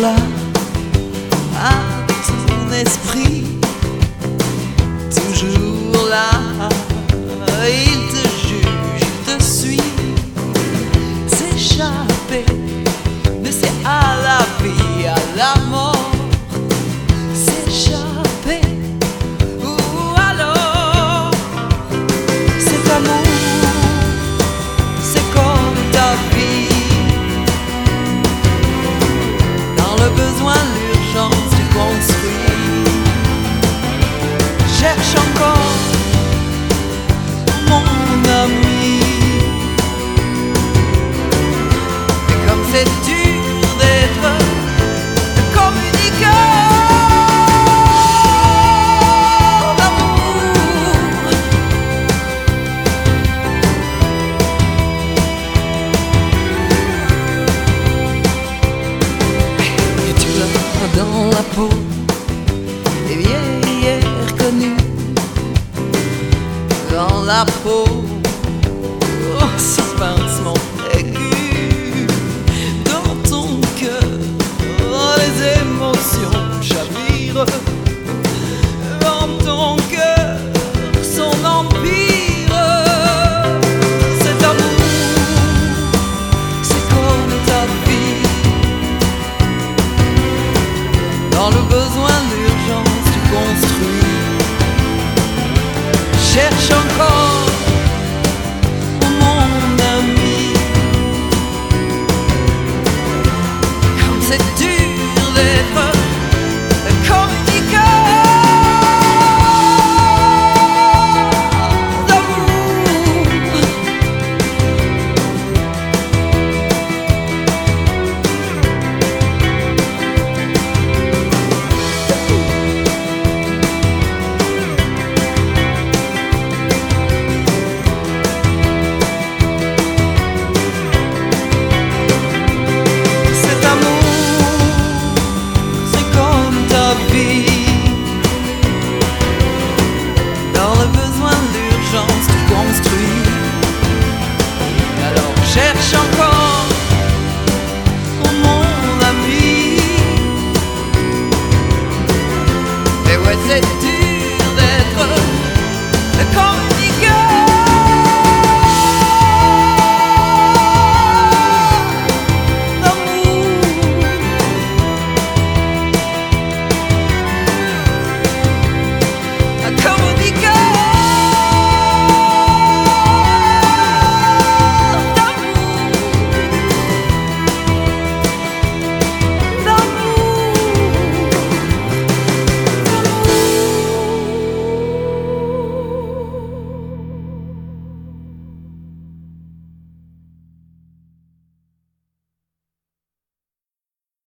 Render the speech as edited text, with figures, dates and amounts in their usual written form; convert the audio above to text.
là, à ton esprit, toujours là. Il te juge, il te suit. S'échapper, mais c'est à la vie, à la mort. S'échapper, ou alors cet amour, c'est comme ta vie. Dans le besoin, l'urgence, tu construis. Cherche encore, mon ami. Et comme c'est dur